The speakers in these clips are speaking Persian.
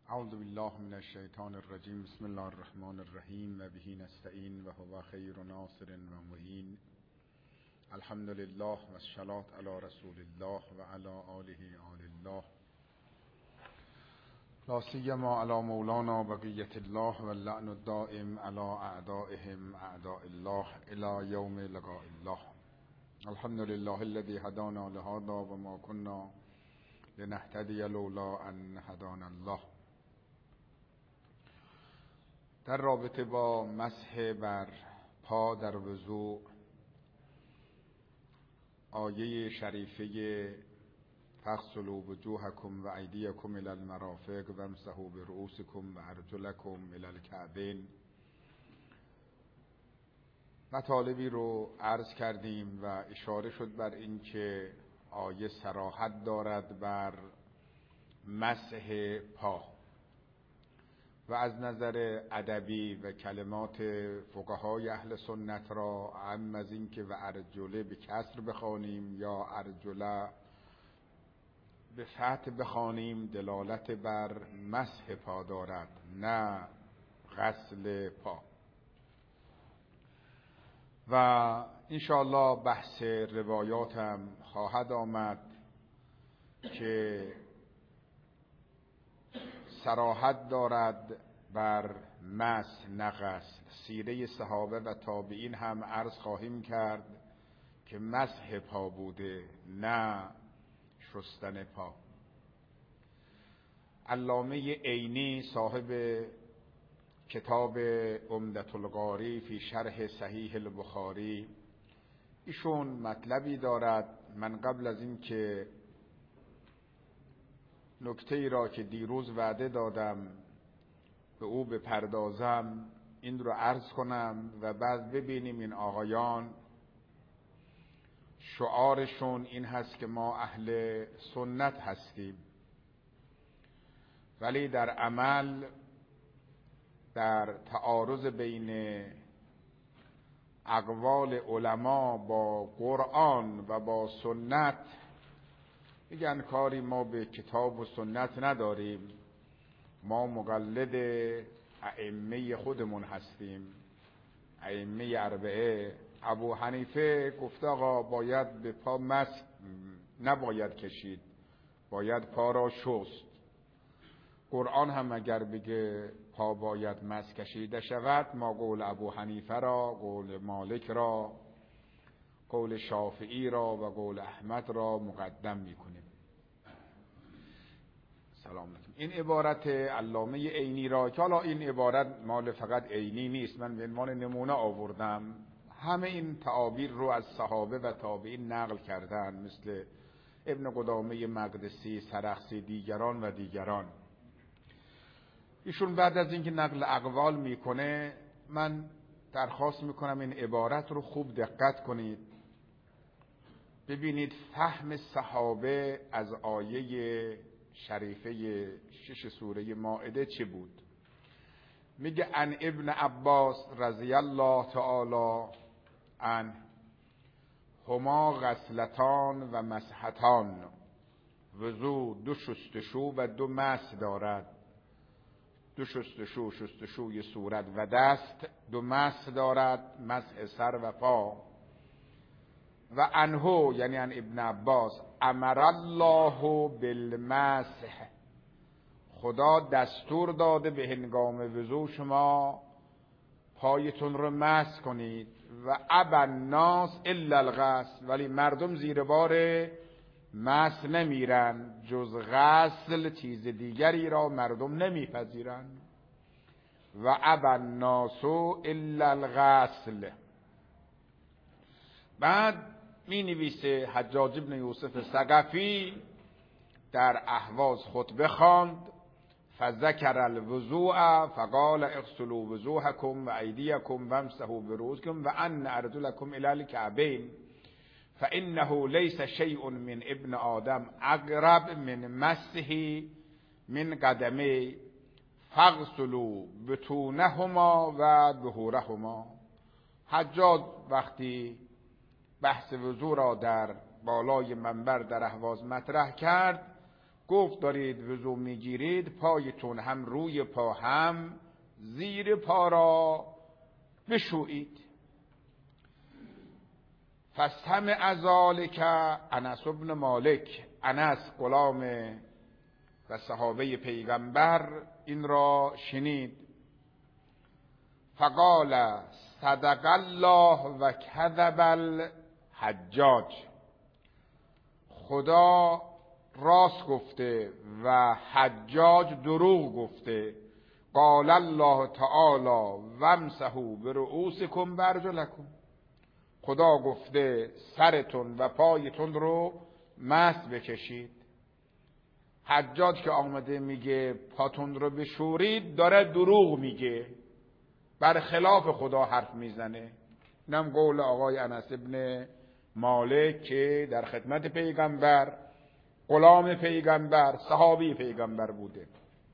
اعوذ بالله من الشیطان الرجیم. بسم الله الرحمن الرحیم و به نستعین و هو خیر ناصر و معین. الحمد لله و الصلاة علی رسول الله و علی آله آل الله، لا سیما علی مولانا بقیة الله و اللعن الدائم علی اعدائهم اعداء الله الی یوم لقاء الله. الحمد لله الذي هدانا لهذا و ما كنا لنهتدی لولا ان هدانا الله. در رابطه با مسح بر پا در وضوء، آیه شریفه فاغسلوا وجوهکم و ایدیکم الی المرافق وامسحوا برؤوسکم و ارجلکم الی الکعبین مطالبی رو عرض کردیم و اشاره شد بر این که آیه صراحت دارد بر مسح پا و از نظر ادبی و کلمات فقهای اهل سنت را اعم از این که و ارجله به کسر بخوانیم یا ارجله به فتح بخوانیم دلالت بر مسح پا دارد، نه غسل پا. و انشاءالله بحث روایاتم خواهد آمد که صراحت دارد بر مسح نه غسل. سیره صحابه و تابعین هم عرض خواهیم کرد که مسح پا بوده نه شستن پا. علامه عینی صاحب کتاب عمدة القاری فی شرح صحیح البخاری، ایشون مطلبی دارد. من قبل از این که نکته ای را که دیروز وعده دادم به او بپردازم این رو عرض کنم و بعد ببینیم این آقایان شعارشون این هست که ما اهل سنت هستیم، ولی در عمل در تعارض بین اقوال علما با قرآن و با سنت میگن کاری ما به کتاب و سنت نداریم، ما مقلد ائمه خودمون هستیم، ائمه اربعه. ابو حنیفه گفته آقا باید به پا مسح نباید کشید، باید پا را شست. قرآن هم اگر بگه پا باید مسح کشیده شود، ما قول ابو حنیفه را، قول مالک را، قول شافعی را و قول احمد را مقدم میکنیم. سلام علیکم. این عبارت علامه عینی را که حالا این عبارت مال فقط عینی نیست، من به عنوان نمونه آوردم، همه این تعابیر رو از صحابه و تابعین نقل کردن، مثل ابن قدامه مقدسی، سرخسی، دیگران و دیگران. ایشون بعد از اینکه نقل اقوال میکنه، من درخواست میکنم این عبارت رو خوب دقت کنید، ببینید فهم صحابه از آیه شریفه 6 سوره مائده چه بود. میگه ان ابن عباس رضی الله تعالی عنه هما غسلتان و مسحتان، وضو دو شستشو و دو مسح دارد. دو شستشو، شستشوی صورت و دست، دو مسح دارد، مسح سر و پا. و عنه یعنی عن ابن عباس امر الله بالمسح، خدا دستور داده به هنگام وضو شما پایتون رو مسح کنید. و ابى الناس الا الغسل، ولی مردم زیر بار مسح نمیرن، جز غسل چیز دیگری را مردم نمیپذیرند. و ابى الناس الا الغسل. بعد می نویسه حجاج ابن یوسف ثقفی در اهواز خطبه خواند، فذکر الوضوء فقال اغسلوا وجوهکم و ایدیکم وامسحوا برؤوسکم و ان ارجلکم الی الکعبین فانه لیس شیء من ابن آدم اقرب من مسحه من قدمه فاغسلوا بطونهما و ظهورهما. حجاج وقتی بحث وضو را در بالای منبر در اهواز مطرح کرد، گفت دارید وضو میگیرید پایتون هم روی پا هم زیر پا را بشویید. فاستمع ذلک انس بن مالک، انس غلام و صحابه پیغمبر این را شنید. فقال صدق الله و کذب الحجاج، خدا راست گفته و حجاج دروغ گفته. قال الله تعالی وامسحوا برؤوسکم وارجلکم، خدا گفته سرتون و پایتون رو مسح بکشید. حجاج که آمده میگه پاتون رو بشورید داره دروغ میگه، برخلاف خدا حرف میزنه. اینم قول آقای انس ابن مالک که در خدمت پیغمبر، غلام پیغمبر، صحابی پیغمبر بوده.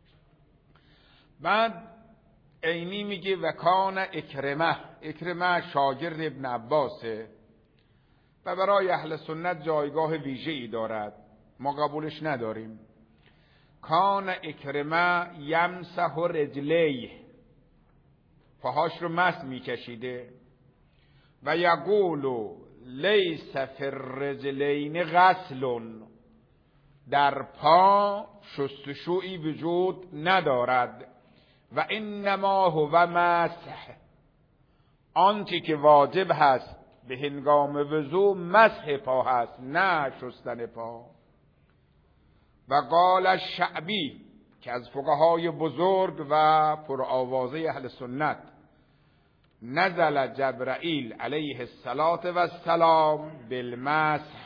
بعد عینی میگه و کان اکرمه شاگرد ابن عباسه و برای اهل سنت جایگاه ویژه‌ای دارد، ما قبولش نداریم. کان اکرمه یمسح رجلیه، پاهاش رو مسح میکشیده. و یقول لیس فی الرجلین غسل، در پا شستشویی وجود ندارد. و انما هو مسح، آنچه که واجب هست به هنگام وضو مسح پا هست، نه شستن پا. و قال الشعبی که از فقهای بزرگ و پرآوازه اهل سنت، نزل جبرائیل علیه السلام بالمسح.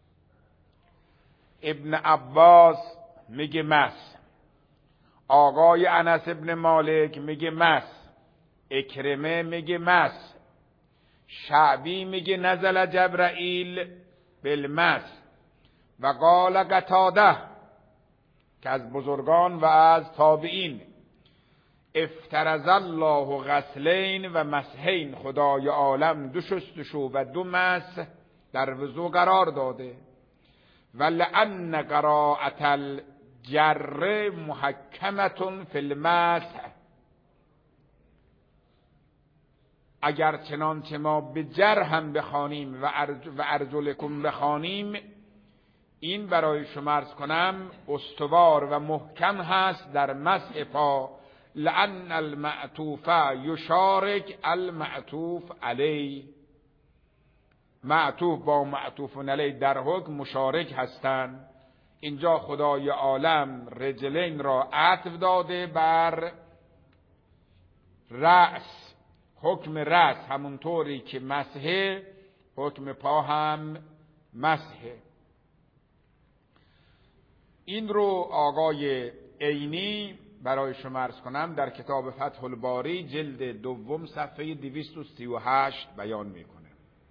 ابن عباس میگه مسح، آقای انس ابن مالک میگه مسح، اکرمه میگه مسح، شعبی میگه نزل جبرائیل بالمسح. و قال قتاده که از بزرگان و از تابعین، افترض الله غسلین و مسحین، خدای عالم دو شستشو و دو مسح در وضو قرار داده. ولأن قراءة الجر محکمة فی المسح، اگر چنانچه ما به جر هم بخوانیم و ارجلکم بخوانیم، این برای شما عرض کنم استوار و محکم هست در مسح پا. لأن المعطوف یشارک المعطوف علی، معطوف با معطوف علی در حکم مشارک هستند. اینجا خدای عالم رجلین را عطف داده بر رأس، حکم رأس همونطوری که مسح، حکم پا هم مسح. این رو آقای عینی برای شما عرض کنم در کتاب فتح الباری جلد دوم صفحه 238 بیان میکنه.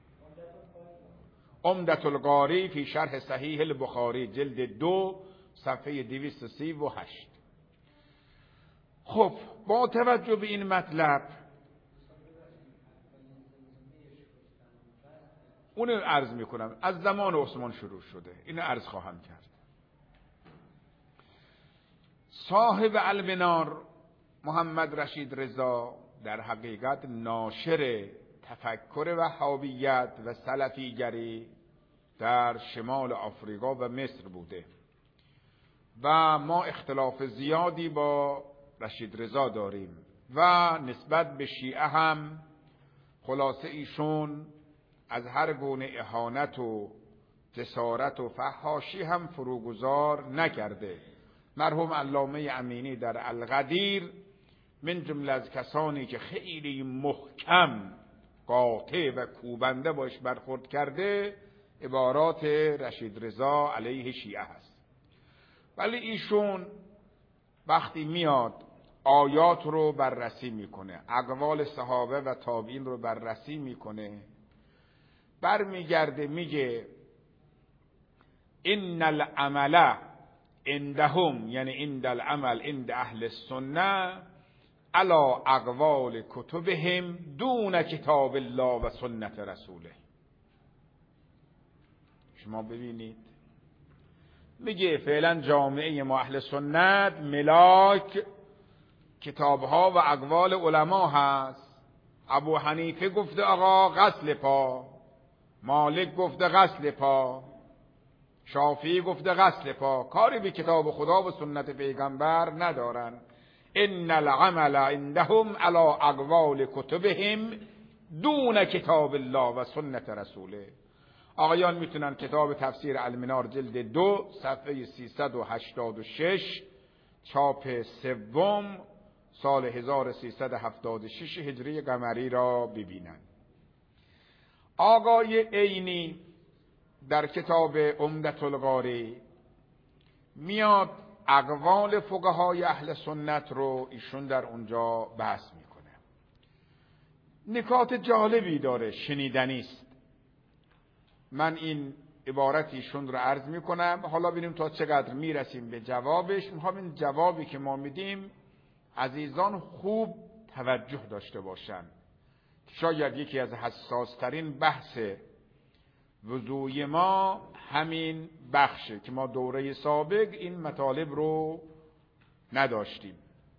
عمدة القاری فی شرح صحیح البخاری جلد 2 صفحه 238. خب با توجه به این مطلب اون عرض میکنم از زمان عثمان شروع شده، این عرض خواهم کرد. صاحب المنار محمد رشید رضا در حقیقت ناشر تفکر وهابیت و سلفیگری در شمال آفریقا و مصر بوده و ما اختلاف زیادی با رشید رضا داریم و نسبت به شیعه هم خلاصه ایشون از هر گونه اهانت و جسارت و فحاشی هم فروگذار نکرده. مرحوم علامه امینی در القدیر من جمله از کسانی که خیلی محکم قاطع و کوبنده باش برخورد کرده عبارات رشید رضا علیه شیعه هست. ولی ایشون وقتی میاد آیات رو بررسی میکنه، اقوال صحابه و تابعین رو بررسی میکنه، برمیگرده میگه ان العمل عندهم، یعنی عند العمل عند اهل السنه علی اقوال کتبهم دون کتاب الله و سنت رسوله. شما ببینید میگه فعلا جامعه ما اهل سنت ملاک کتابها و اقوال علما هست. ابو حنیفه گفته آقا غسل پا، مالک گفته غسل پا، شافعی گفته غسل پا، کاری به کتاب خدا و سنت پیغمبر ندارن. ان العمل عندهم علی اقوال کتبهم دون کتاب الله و سنت رسوله. آقایان میتونن کتاب تفسیر المنار جلد 2 صفحه 386 چاپ سوم سال 1376 هجری قمری را ببینن. آقای عینی در کتاب عمدة القاری میاد اقوال فقهای اهل سنت رو ایشون در اونجا بحث میکنه. نکات جالبی داره، شنیدنی است. من این عبارت ایشون رو عرض میکنم، حالا ببینیم تا چقدر میرسیم به جوابش. میخوام این جوابی که ما میدیم عزیزان خوب توجه داشته باشن. شاید یکی از حساس ترین بحث وضوی ما همین بخشه که ما دوره سابق این مطالب رو نداشتیم.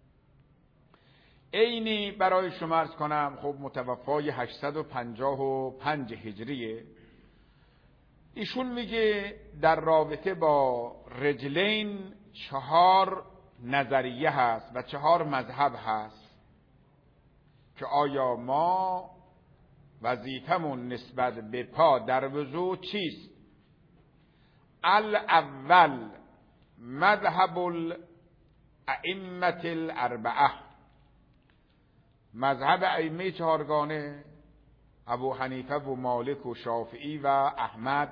عینی برای شما عرض کنم، خب متوفای 855 هجریه. ایشون میگه در رابطه با رجلین 4 نظریه هست و 4 مذهب هست که آیا ما وظیفمون نسبت به پا در وضو چیست؟ الاول مذهب الائمه الاربعه، مذهب ائمه 4گانه ابو حنیفه و مالک و شافعی و احمد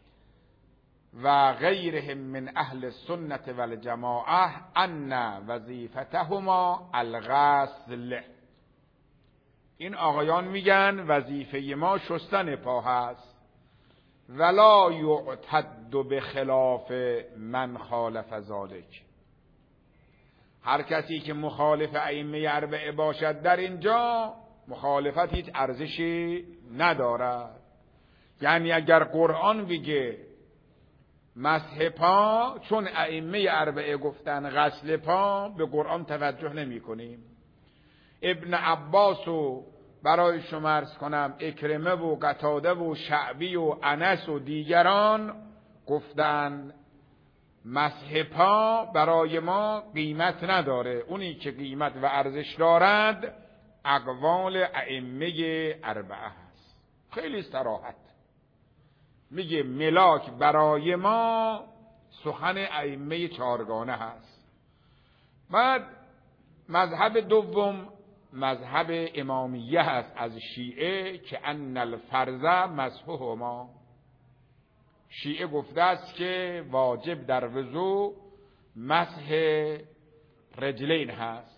و غیرهم من اهل السنت والجماعه ان وظیفتهما الغسل. این آقایان میگن وظیفه ما شستن پا هست. ولا یعتد بخلاف من خالف ذلک. هر کسی که مخالف ائمه اربعه باشد در اینجا مخالفت هیچ ارزشی ندارد. یعنی اگر قرآن بگه مسح پا، چون ائمه اربعه گفتن غسل پا، به قرآن توجه نمی کنیم. ابن عباس و برای شما عرض کنم اکرمه و قتاده و شعبی و انس و دیگران گفتن مسح پا برای ما قیمت نداره. اونی که قیمت و ارزش دارد اقوال ائمه اربعه هست. خیلی صراحت میگه ملاک برای ما سخن ائمه 4گانه هست. بعد مذهب دوم مذهب امامیه هست از شیعه که ان الفرض مسحهما. شیعه گفته است که واجب در وضو مسح رجلین هست.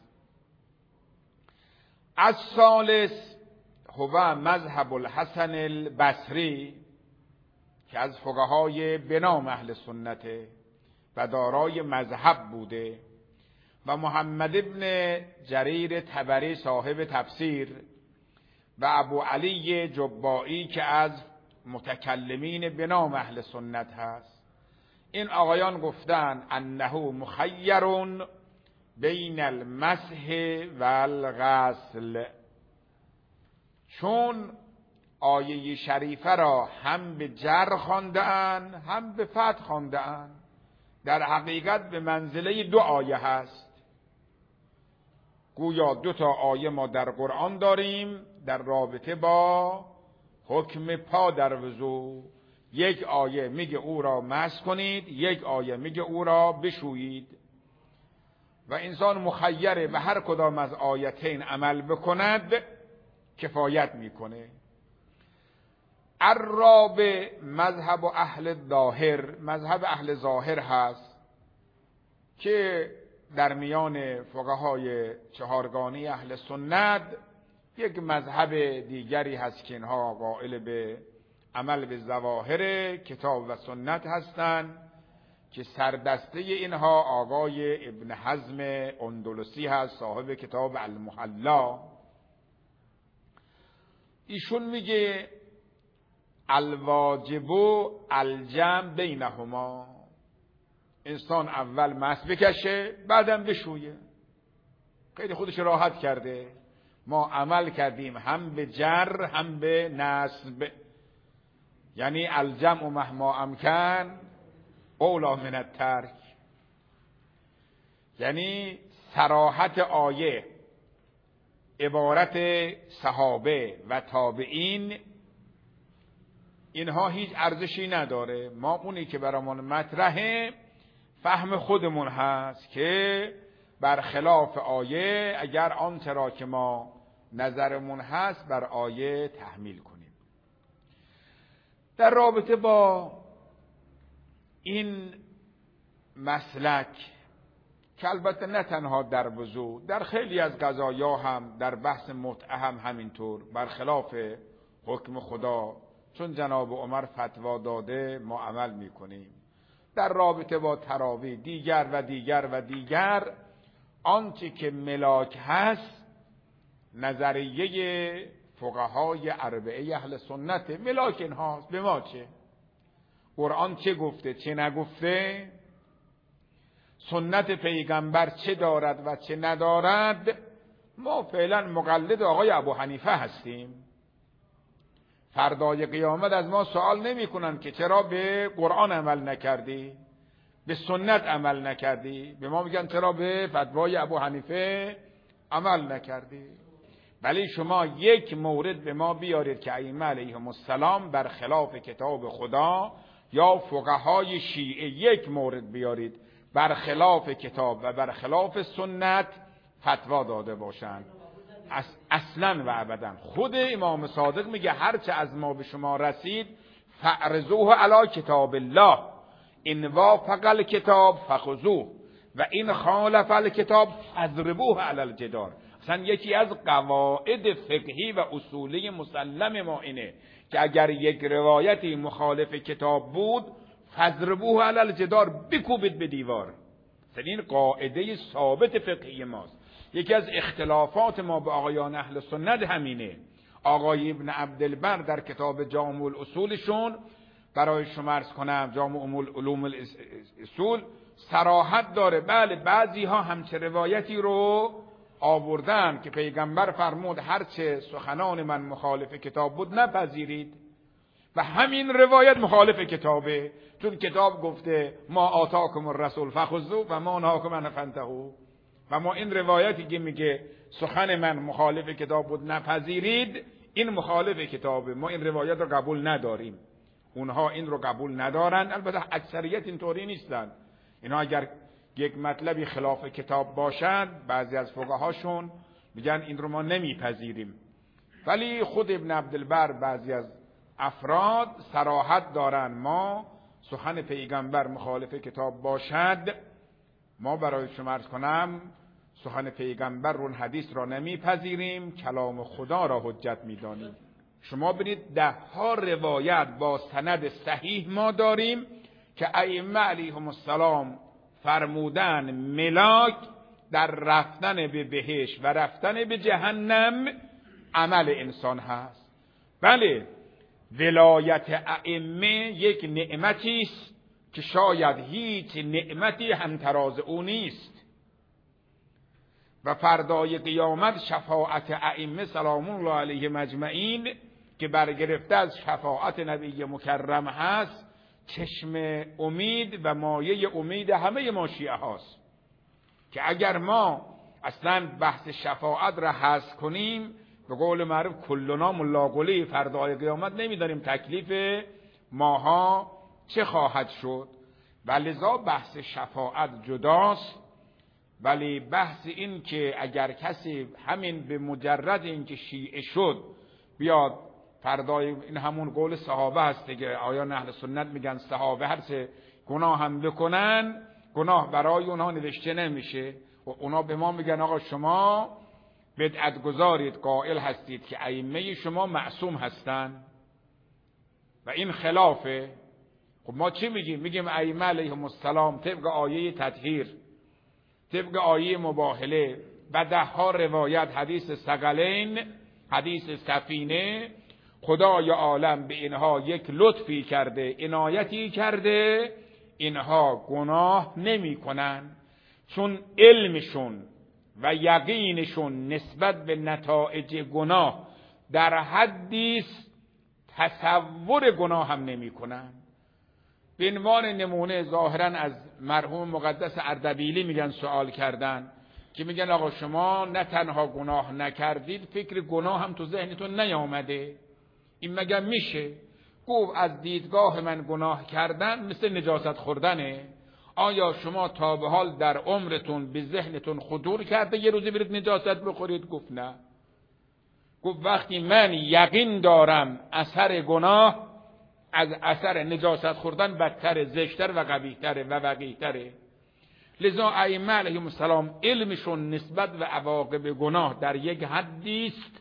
از ثالث هو مذهب الحسن البصری که از فقهای بنام اهل سنته و دارای مذهب بوده، و محمد ابن جریر طبری صاحب تفسیر و ابو علی جبائی که از متکلمین بنام اهل سنت هست. این آقایان گفتن انه مخیر بین المسح و الغسل، چون آیه شریفه را هم به جر خوانده‌اند هم به فتح خوانده‌اند. در حقیقت به منزله 2 آیه هست. گویا 2 تا آیه ما در قرآن داریم در رابطه با حکم پا در وضو. یک آیه میگه او را مسح کنید، یک آیه میگه او را بشویید، و انسان مخیره و هر کدام از آیتین عمل بکند کفایت میکنه. الرابع مذهب اهل ظاهر، مذهب اهل ظاهر هست که در میان فقهای 4گانه اهل سنت یک مذهب دیگری هست که اینها قائل به عمل به ظواهر کتاب و سنت هستند که سردسته اینها آقای ابن حزم اندلسی هست صاحب کتاب المحلا. ایشون میگه الواجب الجمع بینهما، انسان اول مس بکشه بعدم بشویه، خیلی خودش راحت کرده. ما عمل کردیم هم به جر هم به نصب، یعنی الجمع مهما امکن اولی من الترک، یعنی صراحت آیه عبارت صحابه و تابعین اینها هیچ ارزشی نداره. ما اونی که برامون مطرحه فهم خودمون هست که برخلاف آیه اگر آنچه را که ما نظرمون هست بر آیه تحمیل کنیم. در رابطه با این مسلک که البته نه تنها در وضو، در خیلی از قضایا هم، در بحث متعه هم همینطور، برخلاف حکم خدا چون جناب عمر فتوا داده ما عمل میکنیم. در رابطه با تراویح دیگر و دیگر و دیگر آنچه که ملاک هست نظریه فقهای اربعه اهل سنت، ملاک اینهاست. به ما چه؟ قرآن چه گفته چه نگفته، سنت پیغمبر چه دارد و چه ندارد، ما فعلا مقلد آقای ابو حنیفه هستیم. فردای قیامت از ما سوال نمی کنن که چرا به قرآن عمل نکردی، به سنت عمل نکردی. به ما میگن چرا به فتوای ابو حنیفه عمل نکردی. ولی شما یک مورد به ما بیارید که ائمه علیهم السلام برخلاف کتاب خدا یا فقهای شیعه یک مورد بیارید برخلاف کتاب و برخلاف سنت فتوا داده باشند. اصلا و ابدا. خود امام صادق میگه هرچه از ما به شما رسید فعرضوه علی کتاب الله، ان وافق الکتاب فخذوه و این خالف الکتاب فاضربوه علی الجدار. اصلا یکی از قواعد فقهی و اصولی مسلم ما اینه که اگر یک روایتی مخالف کتاب بود فاضربوه علی الجدار، بکوبید به دیوار. این قاعده ثابت فقهی ماست. یکی از اختلافات ما با آقایان اهل سنت همینه. آقای ابن عبدالبر در کتاب جامع الاصولشون، برای شما عرض کنم جامع علوم الاصول، صراحت داره بله بعضی ها همچه روایتی رو آوردن که پیغمبر فرمود هرچه سخنان من مخالف کتاب بود نپذیرید، و همین روایت مخالف کتابه، چون کتاب گفته ما آتاکم الرسول فخذوه و ما نهاکم عنه فانتهوا، و ما این روایتی که میگه سخن من مخالف کتاب بود نپذیرید این مخالف کتابه، ما این روایت رو قبول نداریم. اونها این رو قبول ندارن، البته اکثریت اینطوری نیستن. اینا اگر یک مطلبی خلاف کتاب باشد بعضی از فقهاشون میگن این رو ما نمیپذیریم، ولی خود ابن عبدالبر بعضی از افراد صراحت دارن ما سخن پیغمبر مخالف کتاب باشد ما برای شما عرض کنم سخن پیغمبر رو حدیث را نمیپذیریم، کلام خدا را حجت میدانیم. شما ببینید ده ها روایت با سند صحیح ما داریم که ائمه علیهم السلام فرمودن ملاک در رفتن به بهشت و رفتن به جهنم عمل انسان هست. بله ولایت ائمه یک نعمتی است که شاید هیچ نعمتی همتراز او نیست، و فردای قیامت شفاعت ائمه سلام الله علیهم اجمعین که برگرفته از شفاعت نبی مکرم هست چشم امید و مایه امید همه ما شیعه هاست، که اگر ما اصلا بحث شفاعت را حذف کنیم به قول معروف کلنا ملاقلی، فردای قیامت نمیدانیم تکلیف ماها چه خواهد شد، و لذا بحث شفاعت جداست. ولی بحث این که اگر کسی همین به مجرد اینکه شیعه شد بیاد فردای، این همون قول صحابه هست دیگه، آیان اهل سنت میگن صحابه هر چه گناه هم بکنن گناه برای اونها نوشته نمیشه، و اونا به ما میگن آقا شما بدعت گذارید، قائل هستید که ائمه شما معصوم هستن و این خلافه. خب ما چی میگیم؟ میگیم ائمه علیهم السلام طبق آیه تطهیر، طبق آیه مباهله و ده ها روایت، حدیث ثقلین، حدیث سفینه، خدای عالم به اینها یک لطفی کرده، عنایتی کرده، اینها گناه نمی کنن، چون علمشون و یقینشون نسبت به نتایج گناه در حدی است تصور گناه هم نمی کنن. به عنوان نمونه ظاهرا از مرحوم مقدس اردبیلی میگن سوال کردن که میگن آقا شما نه تنها گناه نکردید، فکر گناه هم تو ذهنتون نیامده، این مگه میشه؟ گفت از دیدگاه من گناه کردن مثل نجاست خوردنه. آیا شما تا به حال در عمرتون به ذهنتون خطور کرده یه روزی برید نجاست بخورید؟ گفت نه. گفت وقتی من یقین دارم اثر گناه از اثر نجاست خوردن بدتر، زشتر و قبیحتره و وقیحتره. لذا ائمه علیهم السلام علمشون نسبت به عواقب گناه در یک حدی است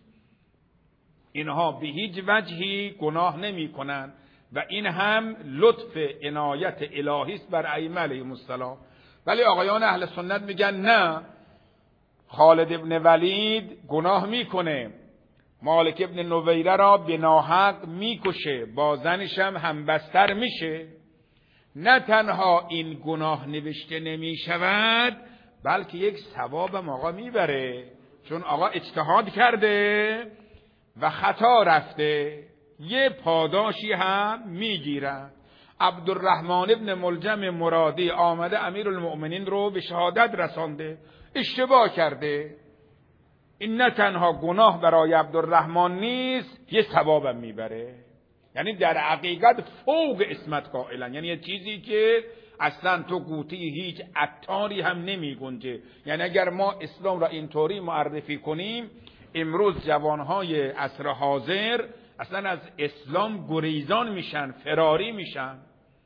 اینها به هیچ وجهی گناه نمی کنن و این هم لطف عنایت الهی است بر ائمه علیهم السلام. ولی آقایان اهل سنت میگن نه، خالد ابن ولید گناه میکنه، مالک ابن نویره را به ناحق میکشه، با زنش هم همبستر میشه. نه تنها این گناه نوشته نمیشود، بلکه یک ثواب هم آقا میبره، چون آقا اجتهاد کرده و خطا رفته، یه پاداشی هم میگیره. عبدالرحمن ابن ملجم مرادی آمده امیرالمؤمنین رو به شهادت رسانده، اشتباه کرده. این نه تنها گناه برای عبدالرحمن نیست، یه ثوابم میبره. یعنی در حقیقت فوق اسمت قائلن، یعنی یه چیزی که اصلا تو قوطی هیچ عطاری هم نمی گنجه. یعنی اگر ما اسلام را اینطوری معرفی کنیم، امروز جوانهای عصر حاضر اصلا از اسلام گریزان میشن، فراری میشن.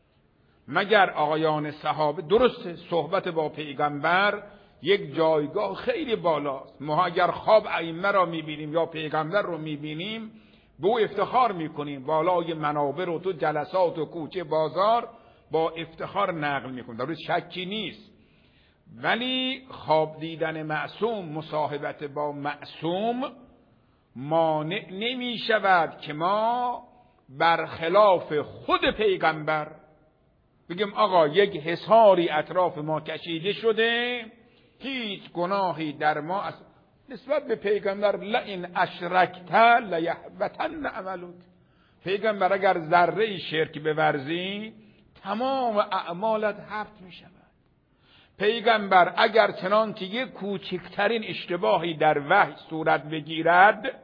مگر آقایان صحابه، درسته صحبت با پیغمبر یک جایگاه خیلی بالاست، ما اگر خواب ائمه را میبینیم یا پیغمبر رو میبینیم به او افتخار میکنیم، بالای منابر و تو جلسات و کوچه بازار با افتخار نقل میکنیم، در روز شکی نیست. ولی خواب دیدن معصوم، مصاحبت با معصوم مانع نمی شود که ما برخلاف خود پیغمبر بگیم آقا یک حصاری اطراف ما کشیده شده، هیچ گناهی در ما نسبت به پیغمبر لئن اشرکت لیحبطن عملک. پیغمبر اگر ذره شرک بورزی تمام اعمالت حبط می شود. پیغمبر اگر چنانچه یک کوچکترین اشتباهی در وحی صورت بگیرد،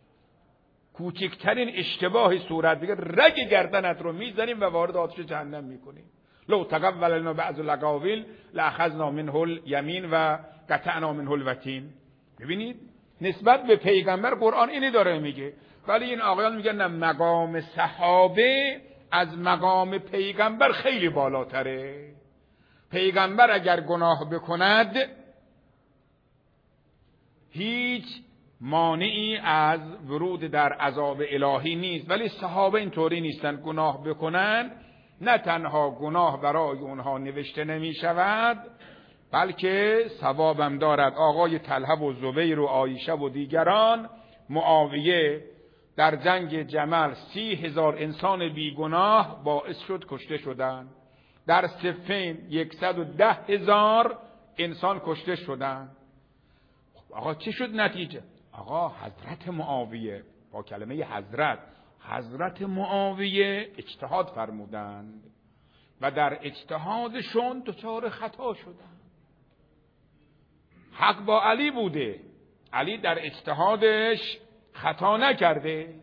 کوچکترین اشتباهی صورت بگیرد، رگ گردنت رو میزنیم و وارد آتش جهنم میکنیم. لو تقول لنا بعض الاقاویل لاخذنا منه الیمین و قطعنا منه الوتین. ببینید نسبت به پیغمبر قرآن اینی داره میگه، ولی این آقایان میگن نه، مقام صحابه از مقام پیغمبر خیلی بالاتره. پیغمبر اگر گناه بکند هیچ مانعی از ورود در عذاب الهی نیست، ولی صحابه اینطوری نیستن. گناه بکنن نه تنها گناه برای اونها نوشته نمی شود، بلکه ثوابم دارد. آقای طلحه و زبیر و عایشه و دیگران، معاویه در جنگ جمل 30,000 انسان بیگناه باعث شد کشته شدند. در صفین 110,000 انسان کشته شدند. آقا چه شد نتیجه؟ آقا حضرت معاویه، با کلمه حضرت معاویه اجتهاد فرمودند و در اجتهادشون دچار خطا شدند. حق با علی بوده، علی در اجتهادش خطا نکرده.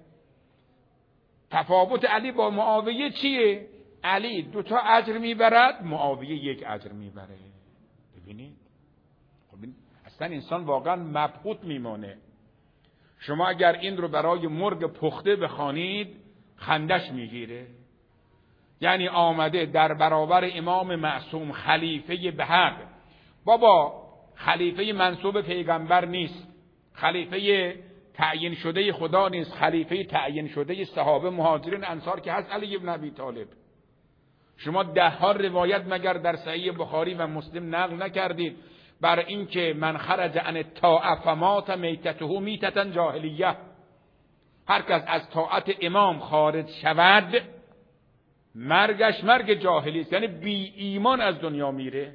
تفاوت علی با معاویه چیه؟ علی 2 اجر میبرد، معاویه 1 اجر میبره. ببینید اصلا انسان واقعا مبهوت میمانه. شما اگر این رو برای مرغ پخته بخوانید خندش میگیره. یعنی آمده در برابر امام معصوم، خلیفه به حق. بابا خلیفه منصوب پیغمبر نیست، خلیفه تعیین شده خدا نیست، خلیفه تعیین شده صحابه مهاجرین انصار که هست علی بن ابی طالب. شما 10 روایت مگر در صحیح بخاری و مسلم نقل نکردید بر اینکه من خرج عن الطاعه فمات میتته میتة جاهلیه، هر کس از طاعت امام خارج شود مرگش مرگ جاهلی است، یعنی بی ایمان از دنیا میره.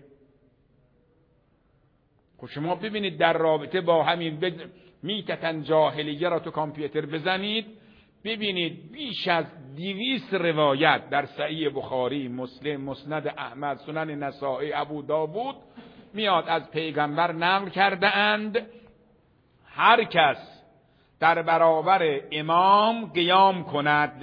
خب شما ببینید در رابطه با همین میتتن جاهلیه را تو کامپیوتر بزنید، ببینید بیش از 200 روایت در صحیح بخاری، مسلم، مسند احمد، سنن نسائی، ابو داوود میاد از پیغمبر نقل کرده اند هر کس در برابر امام قیام کند،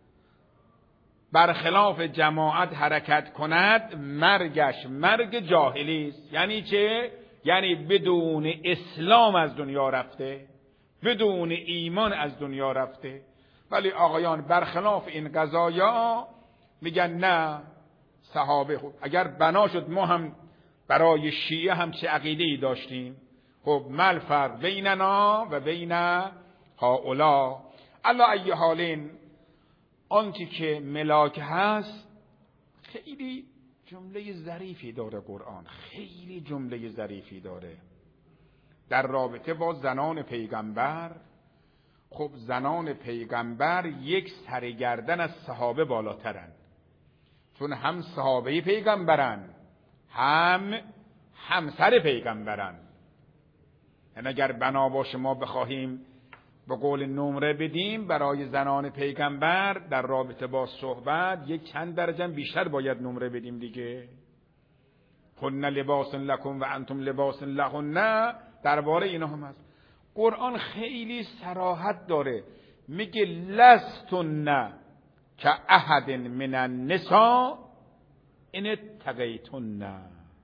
برخلاف جماعت حرکت کند، مرگش مرگ جاهلی است. یعنی چه؟ یعنی بدون اسلام از دنیا رفته، بدون ایمان از دنیا رفته. ولی آقایان برخلاف این قضایا میگن نه صحابه. خب اگر بنا شد ما هم برای شیعه هم چه عقیده‌ای داشتیم. خب مل فرق بیننا و بین هؤلاء. الا ای حالین آنچه که ملاک هست خیلی جمله ظریفی داره قرآن، خیلی جمله ظریفی داره در رابطه با زنان پیغمبر. خب زنان پیغمبر یک سرگردن از صحابه بالاترن، چون هم صحابه پیغمبرن هم همسر پیغمبرن. یعنی اگر بنا باشه ما بخواهیم به قول نمره بدیم برای زنان پیغمبر در رابطه با صحبت، یک چند درجه بیشتر باید نمره بدیم دیگه. هن لباس لکم و انتم لباس لهن، درباره اینا هم هست. قرآن خیلی صراحت داره، میگه لستن که احد من النساء ان اتقیتن.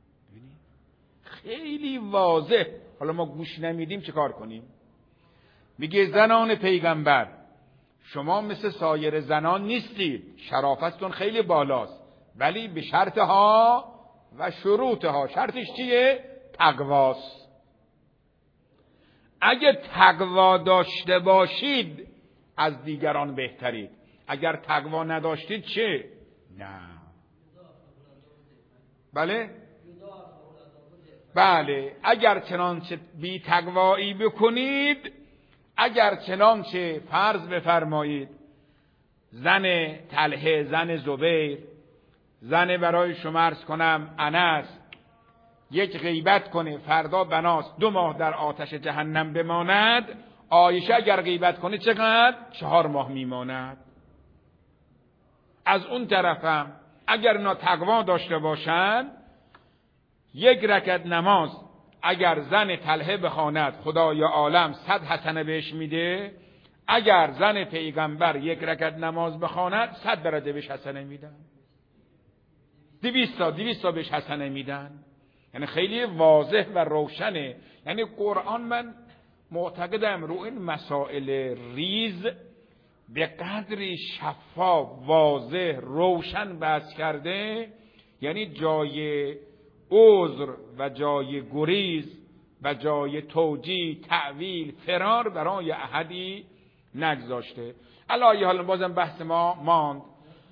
خیلی واضح. حالا ما گوش نمیدیم چه کار کنیم؟ میگه زنان پیغمبر شما مثل سایر زنان نیستید، شرافتتون خیلی بالاست، ولی به شرطها و شروطها. شرطش چیه؟ تقواست. اگه تقوا داشته باشید از دیگران بهترید، اگر تقوا نداشتید چه؟ نه. بله اگر چنانچه بی تقوایی بکنید، اگر چنانچه فرض بفرمایید زن طلحه، زن زبیر، زن برای شما عرض کنم انس یک غیبت کنه، فردا بناست 2 ماه در آتش جهنم بماند، عایشه اگر غیبت کنه چقدر؟ 4 ماه میماند. از اون طرفم اگر اینا تقوا داشته باشن، 1 رکعت نماز اگر زن طلحه بخواند خدای عالم 100 حسنه بهش میده، اگر زن پیغمبر 1 رکعت نماز بخواند 100 درجه بهش حسنه میدن، 200 تا بهش حسنه میدن. یعنی خیلی واضح و روشنه. یعنی قرآن من معتقدم رو این مسائل ریز به قدری شفاف، واضح، روشن بحث کرده، یعنی جای عذر و جای گریز و جای توجیه، تعویل، فرار برای احدی نگذاشته. الهی حالا بازم بحث ما ماند.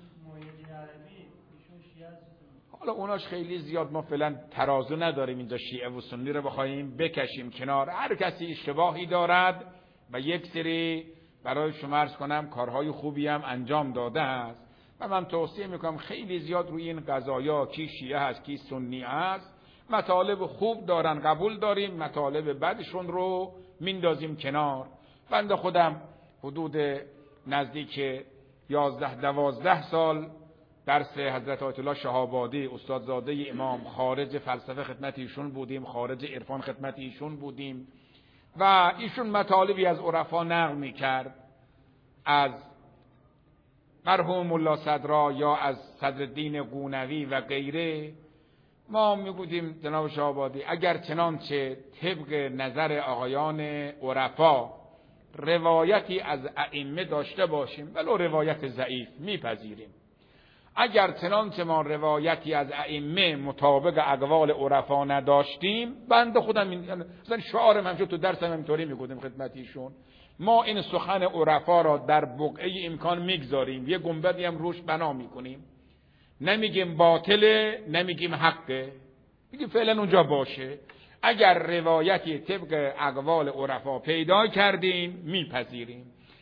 حالا اوناش خیلی زیاد ما فعلا ترازو نداریم اینجا شیعه و سنی رو بخوایم بکشیم کنار. هر کسی اشتباهی دارد و یک سری برای شما عرض کنم کارهای خوبی هم انجام داده است و من توصیه میکنم خیلی زیاد روی این قضایا کی شیعه هست کی سنی هست مطالب خوب دارن قبول داریم، مطالب بدشون رو میندازیم کنار. بنده خودم حدود نزدیک 11-12 سال درس حضرت آیت الله شهابادی استادزاده امام خارج فلسفه خدمت ایشون بودیم، خارج عرفان خدمت ایشون بودیم و ایشون مطالبی از عرفا نقل میکرد، از مرحوم ملا صدرا یا از صدرالدین قونوی و غیره. ما میگوییم جناب شهابادی اگر چنانچه طبق نظر آقایان عرفا روایتی از ائمه داشته باشیم ولو روایت ضعیف میپذیریم، اگر چنانچه ما روایتی از ائمه مطابق اقوال عرفا نداشتیم، بنده خودم مثلا شعارم همچون تو درسم اینطوری میگفتم خدمتیشون، ما این سخن عرفا را در بقعه امکان میگذاریم، یه گنبدی هم روش بنا میکنیم، نمیگیم باطله نمیگیم حقه، میگیم فعلا اونجا باشه. اگر روایتی طبق اقوال عرفا پیدا کردیم میپذیریم،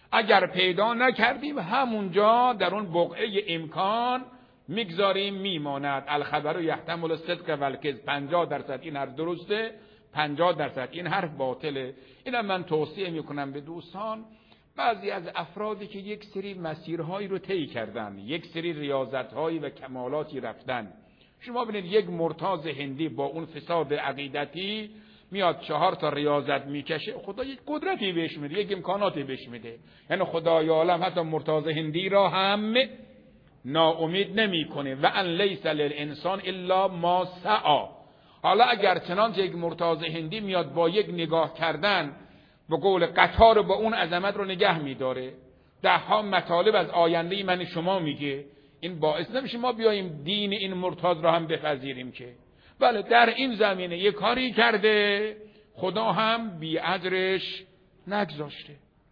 اگر پیدا نکردیم همونجا در اون بقعه امکان میگذاریم میماند. الخبر یحتمل الصدق و الکذب، 50% این حرف درسته، 50% این حرف باطله. اینم من توصیه میکنم به دوستان، بعضی از افرادی که یک سری مسیرهایی رو طی کردن، یک سری ریاضتهایی و کمالاتی رفتن، شما ببینید یک مرتاض هندی با اون فساد عقیدتی میاد 4 ریاضت میکشه، خدا یک قدرتی بهش میده، یک امکاناتی بهش میده. یعنی خدای عالم حتی مرتاض هندی را هم ناامید نمیکنه. و ان لیس للانسان الا ما سعی. حالا اگر چنانچه یک مرتاض هندی میاد با یک نگاه کردن به قول قطار با اون عظمت رو نگه میداره، 10 مطالب از آینده من شما میگه، این باعث نمیشه ما بیاییم دین این مرتاض را هم بپذیریم که بله در این زمینه یک کاری کرده خدا هم بی اجرش نگذاشته.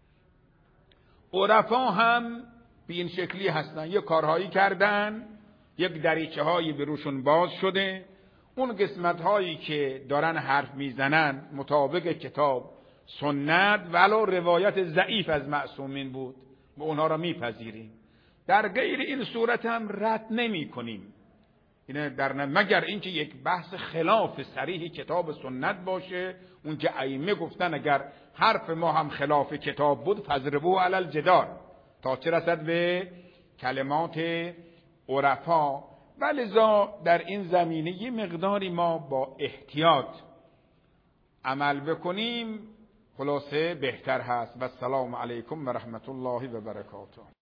عرفا هم به این شکلی هستن، یک کارهایی کردن، یک دریچه هایی به روشون باز شده، اون قسمت هایی که دارن حرف میزنن مطابق کتاب سنت ولو روایت ضعیف از معصومین بود و اونها را میپذیریم. در غیر این صورت هم رد نمی کنیم، اینه مگر اینکه یک بحث خلاف صریح کتاب سنت باشه، اون که ائمه گفتن اگر حرف ما هم خلاف کتاب بود فضربوه علی الجدار، تا چه رسد به کلمات عرفا. ولذا در این زمینه یه مقداری ما با احتیاط عمل بکنیم خلاصه بهتر هست. و السلام علیکم و رحمت الله و برکاته.